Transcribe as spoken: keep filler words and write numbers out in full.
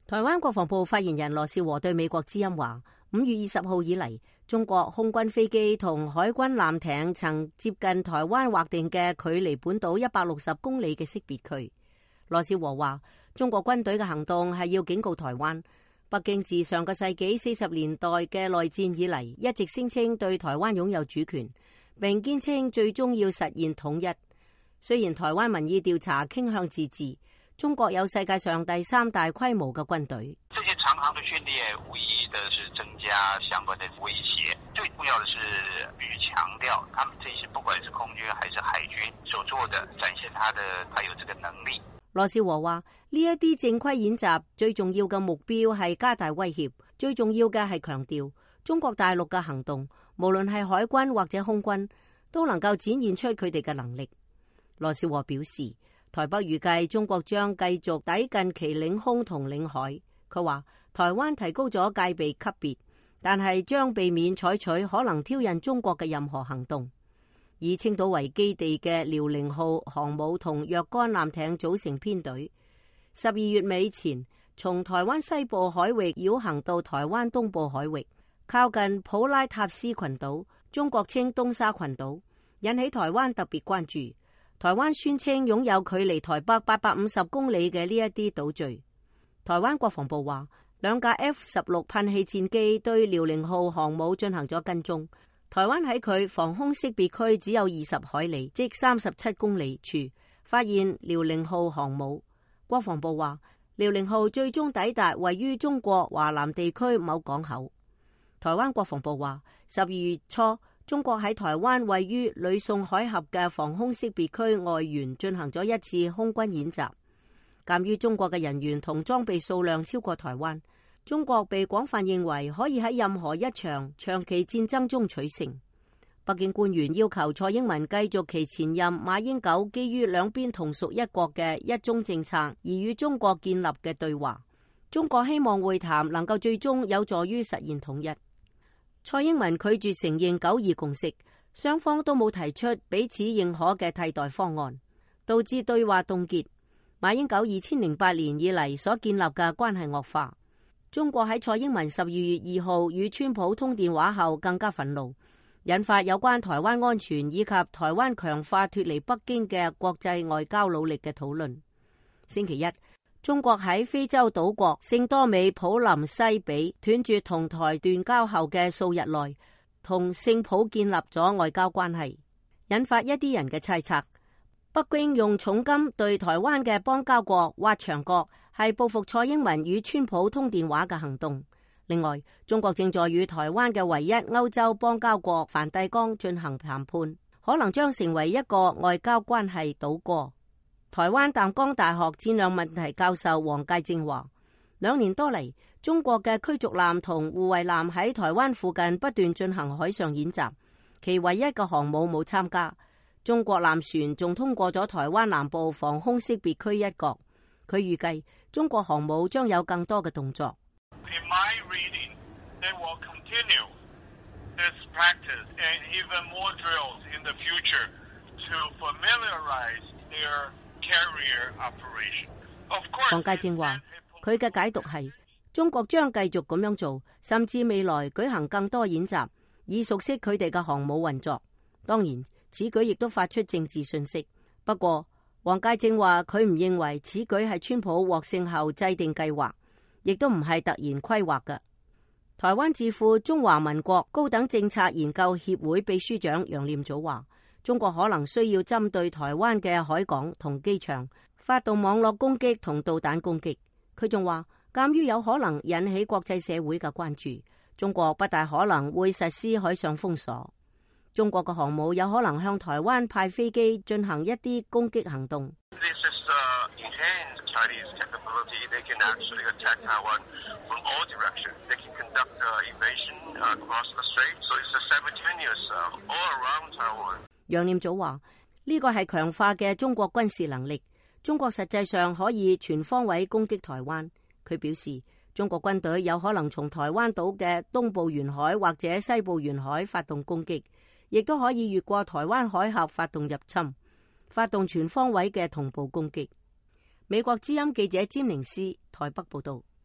台灣國防部發言人羅紹和對美國之音話，五月二十號以嚟，中國空軍飛機同海軍艦艇曾接近台灣劃定嘅距離本島一百六十公里嘅識別區。羅紹和話，中國軍隊嘅行動係要警告台灣，北京自上個世紀四十年代嘅內戰以嚟，一直聲稱對台灣擁有主權，並堅稱最終要實現統一。雖然台灣民意調查傾向自治，中國有世界上第三大規模嘅軍隊。 這些長航的訓練無疑的是增加相關的威脅，最重要的是必須強調，他們這些不管是空軍還是海軍所做的，展現他的他有這個能力。 羅紹和話，呢一啲正規演習最重要嘅目標係加大威脅，最重要嘅係強調中國大陸嘅行動，無論係海軍或者空軍，都能夠展現出佢哋嘅能力。羅紹和表示，台北預計中國將繼續抵近其領空同領海。佢話台灣提高咗戒備級別，但係將避免採取可能挑釁中國嘅任何行動。以青島為基地嘅遼寧號航母同若干艦艇組成編隊，十二月尾前從台灣西部海域繞行到台灣東部海域，靠近普拉塔斯群島，中國稱東沙群島，引起台灣特別關注。台灣宣稱擁有距離台北八百五十公里嘅呢一啲島嶼。台灣國防部話，兩架 F 十六噴氣戰機對遼寧號航母進行咗跟蹤。台灣喺佢防空識別區只有二十海里，即三十七公里處，發現遼寧號航母。國防部話，遼寧號最終抵達位於中國華南地區某港口。台灣國防部話，十二月初，中國喺台灣位於呂宋海峽嘅防空識別區外緣進行咗一次空軍演習。鑒於中國嘅人員同裝備數量超過台灣，中國被廣泛認為可以喺任何一場長期戰爭中取勝。北京官員要求蔡英文繼續其前任馬英九基於兩邊同屬一國嘅一中政策而與中國建立嘅對話。中國希望會談能夠最終有助於實現統一。蔡英文拒絕承認九二共識，雙方都冇提出彼此認可嘅替代方案，導致對話凍結。馬英九二千零八年以嚟所建立嘅關係惡化。中國喺蔡英文十二月二號與川普通電話後更加憤怒，引發有關台灣安全以及台灣強化脫離北京嘅國際外交努力嘅討論。星期一，中國喺非洲島國聖多美普林西比斷絕同台斷交後嘅數日內，同聖普建立咗外交關係，引發一啲人嘅猜測。北京用重金對台灣嘅邦交國挖牆角，係報復蔡英文與川普通電話嘅行動。另外，中國正在與台灣嘅唯一歐洲邦交國梵蒂岡進行談判，可能將成為一個外交關係倒戈。台灣淡江大學戰略問題教授黃介正話，兩年多嚟，中國嘅驅逐艦同護衛艦喺台灣附近不斷進行海上演習，其唯一嘅航母冇參加。中國艦船仲通過咗台灣南部防空識別區一角，佢預計中國航母將有更多嘅動作。 In my reading, they will continue this practice and even more drills in the future to familiarize their carrier operation. Of course, 黃介正話，佢嘅解讀係中國將繼續咁樣做，甚至未來舉行更多演習，以熟悉佢哋嘅航母運作。當然，此舉亦都發出政治訊息。不過，黃介正話佢唔認為此舉係川普獲勝後制定計劃，亦都唔係突然規劃嘅。台灣智庫中華民國高等政策研究協會秘書長楊念祖話，中國可能需要針對台灣嘅海港同機場發動網絡攻擊同導彈攻擊。佢仲話，鑒於有可能引起國際社會嘅關注，中國不大可能會實施海上封鎖。中國嘅航母有可能向台灣派飛機進行一啲攻擊行動。楊念祖話，呢個係強化嘅中國軍事能力。中國實際上可以全方位攻擊台灣。佢表示，中國軍隊有可能從台灣島嘅東部沿海或者西部沿海發動攻擊，亦都可以越過台灣海峽發動入侵，發動全方位嘅同步攻擊。美國之音記者詹寧斯台北報道。